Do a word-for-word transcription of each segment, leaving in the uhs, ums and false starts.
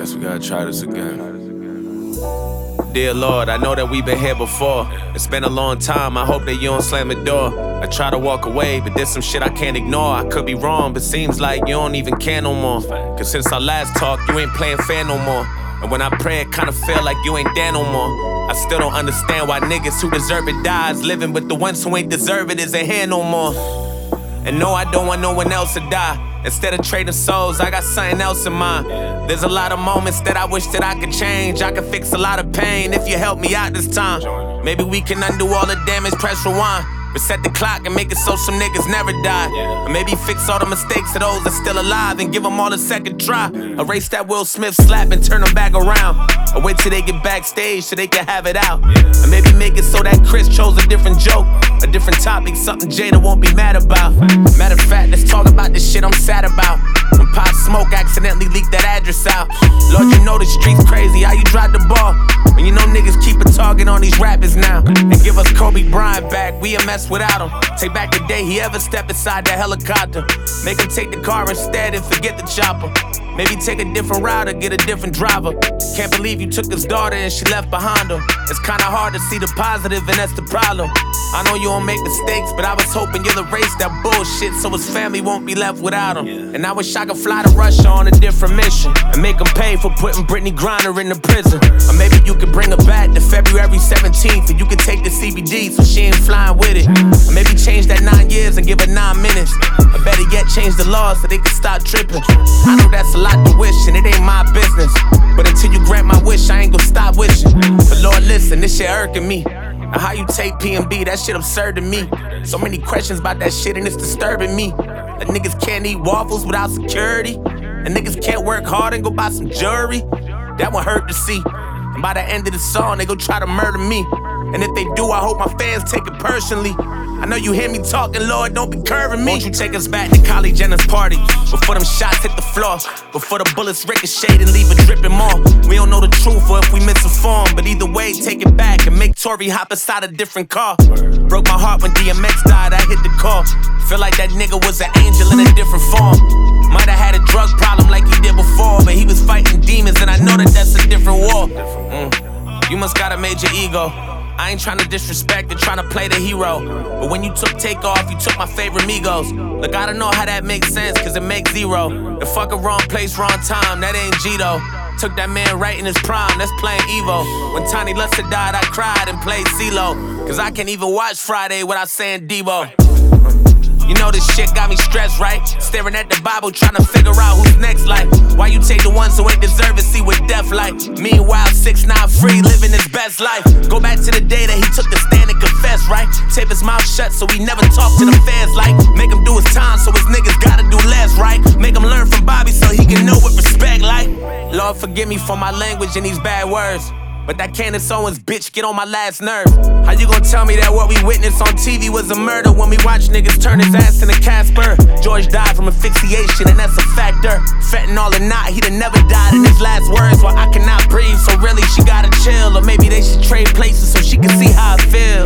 Guess we gotta try this again. Dear Lord, I know that we've been here before. It's been a long time, I hope that you don't slam the door. I try to walk away, but there's some shit I can't ignore. I could be wrong, but seems like you don't even care no more. Cause since our last talk, you ain't playing fair no more. And when I pray, it kinda feel like you ain't there no more. I still don't understand why niggas who deserve it dies living, but the ones who ain't deserve it isn't here no more. And no, I don't want no one else to die. Instead of trading souls, I got something else in mind. There's a lot of moments that I wish that I could change. I could fix a lot of pain if you help me out this time. Maybe we can undo all the damage, press rewind. Reset the clock and make it so some niggas never die. Or maybe fix all the mistakes of those that's still alive and give them all a second try. Erase that Will Smith slap and turn them back around. Or wait till they get backstage so they can have it out. Or maybe make it so that Chris chose a different joke, a different topic, something Jada won't be mad about. Matter of fact, let's talk about this shit I'm sad about. When Pop Smoke accidentally leaked that address out. Lord, you know the streets crazy, how you drop the ball? When you know niggas keep a target on these rappers now. And give us Kobe Bryant back, we a mess without him. Take back the day he ever stepped inside that helicopter. Make him take the car instead and forget the chopper. Maybe take a different route or get a different driver. Can't believe you took his daughter and she left behind him. It's kinda hard to see the positive and that's the problem. I know you don't make mistakes, but I was hoping you'll erase that bullshit so his family won't be left without him. And I wish I could fly to Russia on a different mission and make him pay for putting Brittany Griner in the prison. Or maybe you could bring her back to February seventeenth and you could take the C B D so she ain't flying with it. Or maybe change that nine years and give her nine minutes. Or better yet, change the laws so they can stop tripping. I know that's a lot to wish and it ain't my business, but until you grant my wish, I ain't gon' stop wishing. But Lord, listen, this shit irking me. Now how you take P M B, that shit absurd to me. So many questions about that shit and it's disturbing me. That niggas can't eat waffles without security, and niggas can't work hard and go buy some jewelry. That one hurt to see. And by the end of the song, they gon' try to murder me. And if they do, I hope my fans take it personally. I know you hear me talking, Lord, don't be curving me. Won't you take us back to Kylie Jenner's party? Before them shots hit the floor, before the bullets ricochet and leave it dripping more. We don't know the truth or if we misinformed, but either way, take it back and make Tory hop inside a different car. Broke my heart when D M X died, I hit the call. Feel like that nigga was an angel in a different form. Might've had a drug problem like he did before, but he was fighting demons and I know that that's a different war. Mm. You must got a major ego. I ain't tryna disrespect or tryna play the hero, but when you took Takeoff, you took my favorite Migos. Look, I don't know how that makes sense, cause it makes zero. The fuck a wrong place, wrong time, that ain't Gito. Took that man right in his prime, that's playing Evo. When Tiny Luster died, I cried and played CeeLo, cause I can't even watch Friday without saying Debo. You know this shit got me stressed, right? Staring at the Bible, trying to figure out who's next, like why you take the ones who ain't deserve it, see what death like. Meanwhile, six nine free, living his best life. Go back to the day that he took the stand and confessed, right? Tape his mouth shut so he never talked to the feds, like make him do his time so his niggas gotta do less, right? Make him learn from Bobby so he can know what respect like. Lord, forgive me for my language and these bad words, but that Candace Owens bitch get on my last nerve. How you gon' tell me that what we witnessed on T V was a murder when we watch niggas turn his ass into Casper? George died from asphyxiation and that's a factor. Fentanyl or not, he'd have never died in his last words. Well, I cannot breathe, so really she gotta chill. Or maybe they should trade places so she can see how I feel.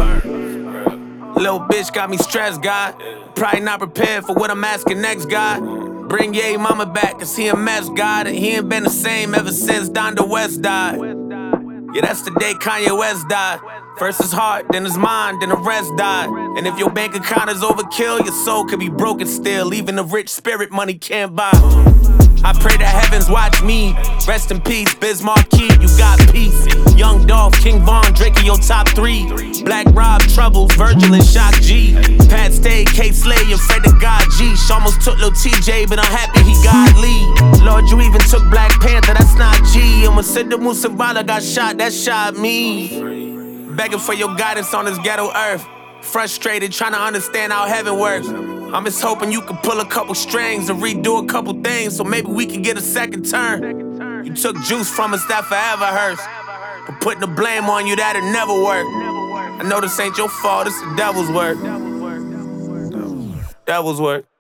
Little bitch got me stressed, God. Probably not prepared for what I'm asking next, God. Bring Ye mama back, cause he a mess, God. And he ain't been the same ever since Donda West died. Yeah, that's the day Kanye West died. First his heart, then his mind, then the rest died. And if your bank account is overkill, your soul could be broken still. Even the rich spirit money can't buy. I pray the heavens watch me. Rest in peace, Biz Markie, you got peace. Young Dolph, King Von, Drake in your top three. Black Rob, Troubles, Virgil and Shock G. Pat Stay, K Slay and Fred the God G. She almost took Lil T J, but I'm happy he got Lee. Lord, you even took Black Panther, that's not G. And when Sidhu Moosewala got shot, that shot me. Begging for your guidance on this ghetto earth. Frustrated, trying to understand how heaven works. I'm just hoping you can pull a couple strings and redo a couple things so maybe we can get a second turn. You took juice from us that forever hurts, but putting the blame on you, that'll never work. I know this ain't your fault, it's the devil's work. Devil's work.